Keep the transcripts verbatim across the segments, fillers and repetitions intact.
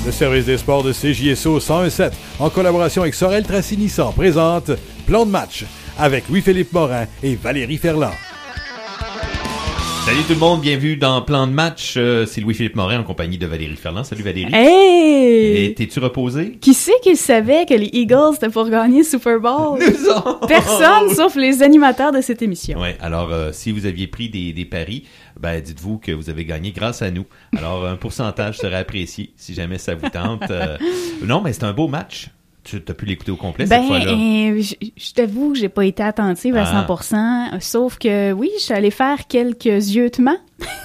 Le service des sports de C J S O cent un sept, en collaboration avec Sorel Tracy Nissan, présente Plan de match avec Louis-Philippe Morin et Valérie Ferland. Salut tout le monde, bienvenue dans Plan de match. Euh, c'est Louis-Philippe Morin en compagnie de Valérie Ferland. Salut Valérie. Hey! Et t'es-tu reposé? Qui c'est qui savait que les Eagles étaient pour gagner le Super Bowl? Nous autres! Personne sauf les animateurs de cette émission. Ouais, alors euh, si vous aviez pris des, des paris, ben dites-vous que vous avez gagné grâce à nous. Alors un pourcentage serait apprécié si jamais ça vous tente. Euh, non, mais c'est un beau match. Tu as pu l'écouter au complet ben, cette fois-là? Euh, je, je t'avoue que j'ai pas été attentive à Ah. cent pour cent, sauf que oui, je suis allée faire quelques yeutements.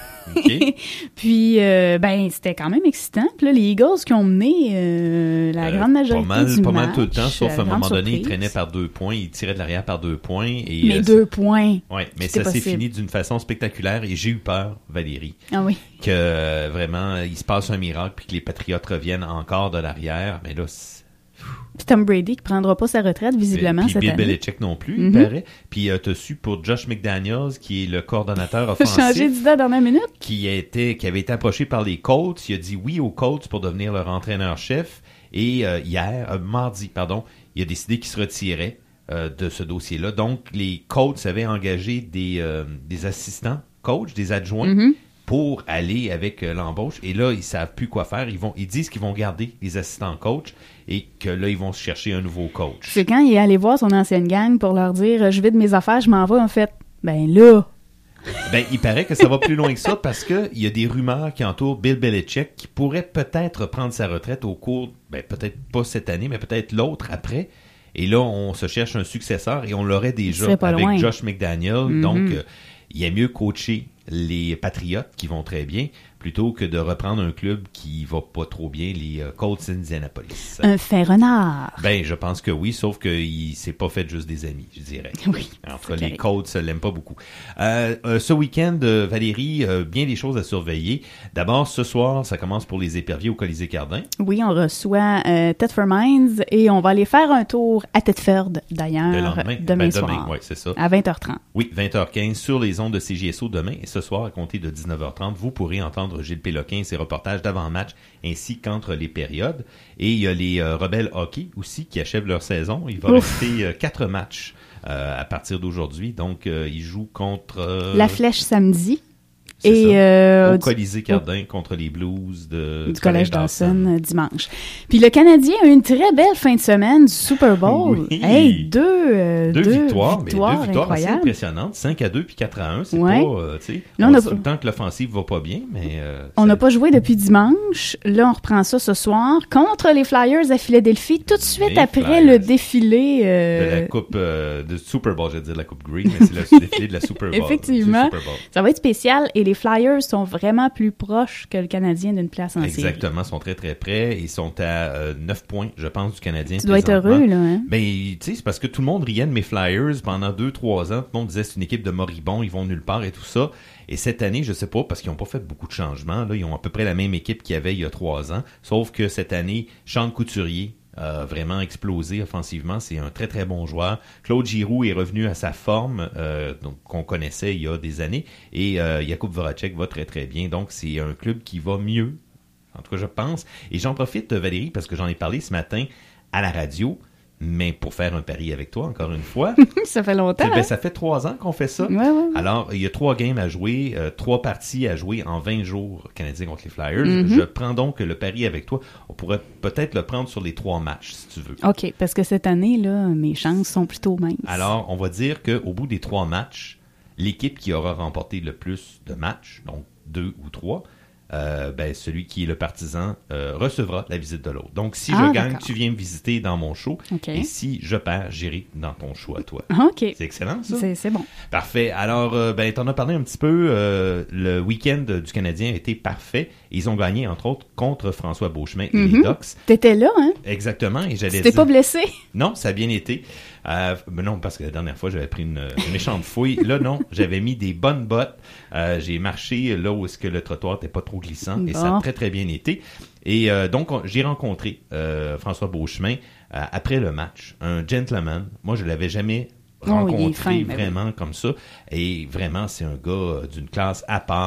Okay. Puis, euh, ben, c'était quand même excitant. Puis là, les Eagles qui ont mené euh, la Euh, grande majorité pas mal, du pas match. mal tout le temps, sauf à un grande moment donné, ils surprise. traînaient par deux points, ils tiraient de l'arrière par deux points. Et, Mais euh, deux points. Ouais, mais c'est ça s'est possible. fini d'une façon spectaculaire et j'ai eu peur, Valérie, Ah oui. que euh, vraiment il se passe un miracle puis que les Patriotes reviennent encore de l'arrière. Mais là, c'est... Puis Tom Brady qui prendra pas sa retraite visiblement puis cette Bill année. Belichick non plus, Mm-hmm. il paraît. Puis euh, t'as su pour Josh McDaniels, qui est le coordonnateur Il a changé offensif, d'idée à la dernière minute. qui, était, qui avait été approché par les Colts. Il a dit oui aux Colts pour devenir leur entraîneur-chef. Et euh, hier, euh, mardi, pardon, il a décidé qu'il se retirait euh, de ce dossier-là. Donc, les Colts avaient engagé des, euh, des assistants coachs, des adjoints, Mm-hmm. pour aller avec euh, l'embauche. Et là, ils savent plus quoi faire. Ils vont, ils disent qu'ils vont garder les assistants coachs et que là, ils vont se chercher un nouveau coach. C'est quand il est allé voir son ancienne gang pour leur dire « Je vide mes affaires, je m'en vais. » En fait, ben là... Ben, il paraît que ça va plus loin que ça parce que il y a des rumeurs qui entourent Bill Belichick qui pourrait peut-être prendre sa retraite au cours, ben, peut-être pas cette année, mais peut-être l'autre après. Et là, on se cherche un successeur et on l'aurait déjà serait pas avec loin. Josh McDaniels. Mm-hmm. Donc, euh, il y a mieux coacher les Patriotes qui vont très bien plutôt que de reprendre un club qui va pas trop bien, les euh, Colts d'Indianapolis. Un fait renard. Ben, je pense que oui, sauf qu'il s'est pas fait juste des amis, je dirais. Oui. En tout cas, c'est les correct. Colts ne l'aiment pas beaucoup. Euh, euh, ce week-end, euh, Valérie, euh, bien des choses à surveiller. D'abord, ce soir, ça commence pour les éperviers au Colisée Cardin. Oui, on reçoit euh, Thetford Mines et on va aller faire un tour à Thetford, d'ailleurs, Le lendemain. demain Ben, soir, demain, ouais, c'est ça. à vingt heures trente. Oui, vingt heures quinze sur les ondes de C J S O demain. Et ce soir, à compter de dix-neuf heures trente, vous pourrez entendre Gilles Péloquin et ses reportages d'avant-match ainsi qu'entre les périodes. Et il y a les euh, Rebelles Hockey aussi qui achèvent leur saison. Il va Ouf. rester euh, quatre matchs euh, à partir d'aujourd'hui. Donc, euh, ils jouent contre... euh, La Flèche samedi c'est et ça. euh, au du, Colisée Cardin contre les Blues de, du Collège Dawson euh, dimanche. Puis le Canadien a eu une très belle fin de semaine du Super Bowl. Oui. Hey, deux, euh, Deux, deux victoires, victoires, mais deux victoires assez incroyables. impressionnantes. cinq à deux puis quatre à un, c'est Ouais. pas... Euh, tu sais, Là, on on a dit pas- tout le temps que l'offensive va pas bien, mais... Euh, On ça- n'a pas joué depuis dimanche. Là, on reprend ça ce soir contre les Flyers à Philadelphie, tout de suite Les après Flyers. le défilé. euh, de la coupe euh, de Super Bowl, je vais dire la coupe Green, mais c'est le défilé de la Super Bowl. Effectivement. du Super Bowl. Ça va être spécial et les Flyers sont vraiment plus proches que le Canadien d'une place en série. Exactement, ils sont très très près. Ils sont à euh, neuf points, je pense, du Canadien. Tu dois être présentement. heureux, là, hein? Ben, tu sais, c'est parce que tout le monde riait de mes Flyers pendant deux trois ans. Tout le monde disait c'est une équipe de moribonds, ils vont nulle part et tout ça. Et cette année, je sais pas, parce qu'ils n'ont pas fait beaucoup de changements. Là, ils ont à peu près la même équipe qu'il y avait il y a trois ans. Sauf que cette année, Sean Couturier a vraiment explosé offensivement. C'est un très très bon joueur. Claude Giroux est revenu à sa forme euh, donc, qu'on connaissait il y a des années. Et euh, Jakub Voracek va très très bien. Donc c'est un club qui va mieux. En tout cas, je pense. Et j'en profite, Valérie, parce que j'en ai parlé ce matin à la radio, mais pour faire un pari avec toi, encore une fois. Ça fait longtemps. Ben, hein? ça fait trois ans qu'on fait ça. Ouais, ouais, ouais. Alors, il y a trois games à jouer, euh, trois parties à jouer en vingt jours Canadiens contre les Flyers. Mm-hmm. Je prends donc le pari avec toi. On pourrait peut-être le prendre sur les trois matchs, si tu veux. OK, parce que cette année, là, mes chances sont plutôt minces. Alors, on va dire qu'au bout des trois matchs, l'équipe qui aura remporté le plus de matchs, donc deux ou trois, euh, ben, celui qui est le partisan euh, recevra la visite de l'autre. Donc, si Ah, je gagne, d'accord. tu viens me visiter dans mon show. OK. Et si je perds, j'irai dans ton show à toi. OK. C'est excellent, ça? C'est, c'est bon. Parfait. Alors, euh, ben, t'en as parlé un petit peu. Euh, le week-end du Canadien a été parfait. Ils ont gagné, entre autres, contre François Beauchemin et les Mhm. Ducks. T'étais là, hein? Exactement. Et j'allais Tu t'es dire... pas blessé? Non, ça a bien été. Euh, ben non, parce que la dernière fois, j'avais pris une, une méchante fouille. Là, non, j'avais mis des bonnes bottes. Euh, j'ai marché là où est-ce que le trottoir n'était pas trop glissant. Et ça a Bon. très, très bien été. Et euh, donc, on- j'ai rencontré euh, François Beauchemin euh, après le match. Un gentleman. Moi, je l'avais jamais Oh, il est rencontré fin, mais vraiment comme ça. Et vraiment, c'est un gars euh, d'une classe à part.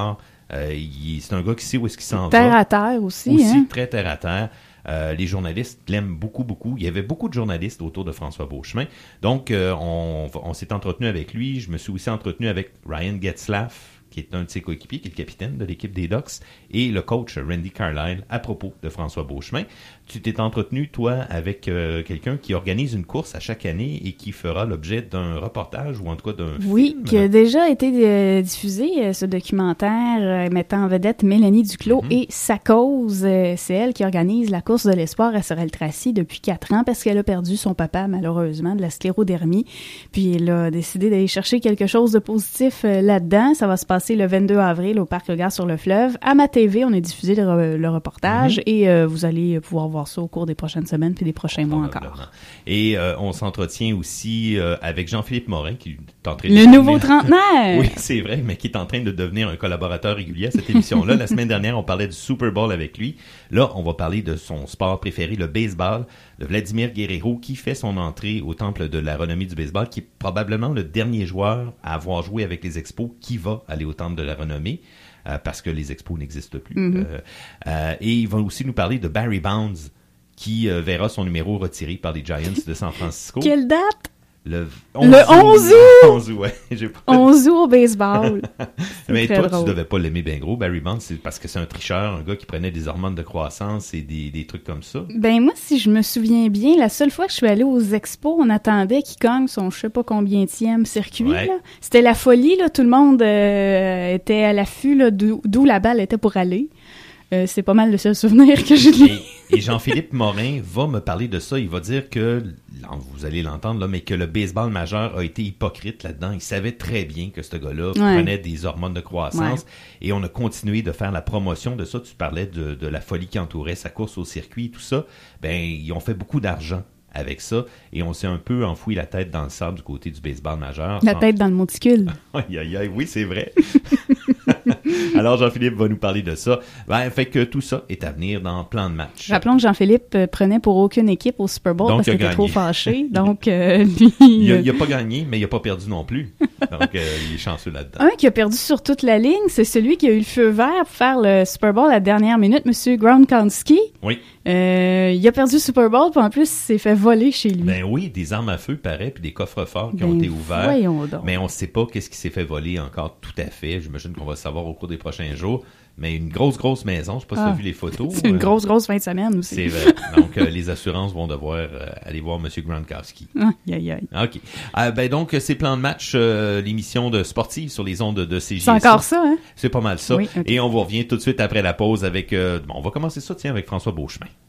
Euh, il, c'est un gars qui sait où est-ce qu'il s'en terre va. Terre à terre aussi. Aussi, hein? très terre à terre. Euh, les journalistes l'aiment beaucoup, beaucoup. Il y avait beaucoup de journalistes autour de François Beauchemin. Donc, euh, on, on s'est entretenu avec lui. Je me suis aussi entretenu avec Ryan Getzlaff, qui est un de ses coéquipiers, qui est le capitaine de l'équipe des Ducks, et le coach Randy Carlyle à propos de François Beauchemin. Tu t'es entretenu, toi, avec euh, quelqu'un qui organise une course à chaque année et qui fera l'objet d'un reportage ou en tout cas d'un oui, film. Oui, qui a déjà été euh, diffusé, euh, ce documentaire euh, mettant en vedette Mélanie Duclos mm-hmm. et sa cause. Euh, c'est elle qui organise la course de l'espoir à Sorel-Tracy depuis quatre ans parce qu'elle a perdu son papa, malheureusement, de la sclérodermie. Puis elle a décidé d'aller chercher quelque chose de positif euh, là-dedans. Ça va se passer le vingt-deux avril au Parc Regard sur le Fleuve. À ma T V, on a diffusé le, re- le reportage mm-hmm. et euh, vous allez pouvoir voir ça au cours des prochaines semaines puis des prochains mois encore. Et euh, on s'entretient aussi euh, avec Jean-Philippe Morin qui est en train de... Le devenir... nouveau trentenaire! Oui, c'est vrai, mais qui est en train de devenir un collaborateur régulier à cette émission-là. La semaine dernière, on parlait du Super Bowl avec lui. Là, on va parler de son sport préféré, le baseball, de Vladimir Guerrero, qui fait son entrée au Temple de la renommée du baseball, qui est probablement le dernier joueur à avoir joué avec les Expos qui va aller au Temple de la renommée. Euh, parce que les Expos n'existent plus. Mm-hmm. Euh, euh, et il va aussi nous parler de Barry Bonds, qui euh, verra son numéro retiré par les Giants de San Francisco. Quelle date? Le onze, le onze août! onze août, ouais. J'ai pas... onze août au baseball. Mais toi, drôle. Tu devais pas l'aimer bien gros, Barry Bonds, c'est parce que c'est un tricheur, un gars qui prenait des hormones de croissance et des, des trucs comme ça. Ben moi, si je me souviens bien, la seule fois que je suis allée aux expos, on attendait qu'il cogne son je sais pas combienième circuit. Ouais. Là. C'était la folie, là. Tout le monde euh, était à l'affût là, d'où, d'où la balle était pour aller. Euh, c'est pas mal le seul souvenir que j'ai de lui. Et, et Jean-Philippe Morin va me parler de ça. Il va dire que, vous allez l'entendre là, mais que le baseball majeur a été hypocrite là-dedans. Il savait très bien que ce gars-là ouais. prenait des hormones de croissance. Ouais. Et on a continué de faire la promotion de ça. Tu parlais de, de la folie qui entourait sa course au circuit, tout ça. Ben, ils ont fait beaucoup d'argent avec ça, et on s'est un peu enfoui la tête dans le sable du côté du baseball majeur. La tête dans le monticule. Aïe, aïe, aïe, oui, c'est vrai. Alors, Jean-Philippe va nous parler de ça. Ben, fait que tout ça est à venir dans Plan de match. Rappelons que Jean-Philippe euh, prenait pour aucune équipe au Super Bowl donc, parce qu'il était trop fâché. Donc, euh, lui... Il n'a pas gagné, mais il n'a pas perdu non plus. Donc, euh, il est chanceux là-dedans. Un qui a perdu sur toute la ligne, c'est celui qui a eu le feu vert pour faire le Super Bowl à la dernière minute, M. Gronkowski. Oui. Euh, il a perdu le Super Bowl, puis en plus, il s'est fait voler chez lui. Ben oui, des armes à feu, pareil, puis des coffres forts qui ben ont été ouverts. Voyons donc. Mais on ne sait pas qu'est-ce qui s'est fait voler encore tout à fait. J'imagine qu'on va le savoir au cours des prochains jours. Mais une grosse, grosse maison. Je ne sais pas si ah, tu as vu les photos. C'est une euh, grosse, grosse fin de semaine aussi. C'est vrai. Donc, euh, les assurances vont devoir euh, aller voir M. Gronkowski. Aïe, aïe, aïe. OK. Euh, ben donc, c'est Plan de match, euh, l'émission de sportive sur les ondes de C J S. C'est encore ça, hein? C'est pas mal ça. Oui, okay. Et on vous revient tout de suite après la pause avec... Euh, bon, on va commencer ça, tiens, avec François Beauchemin.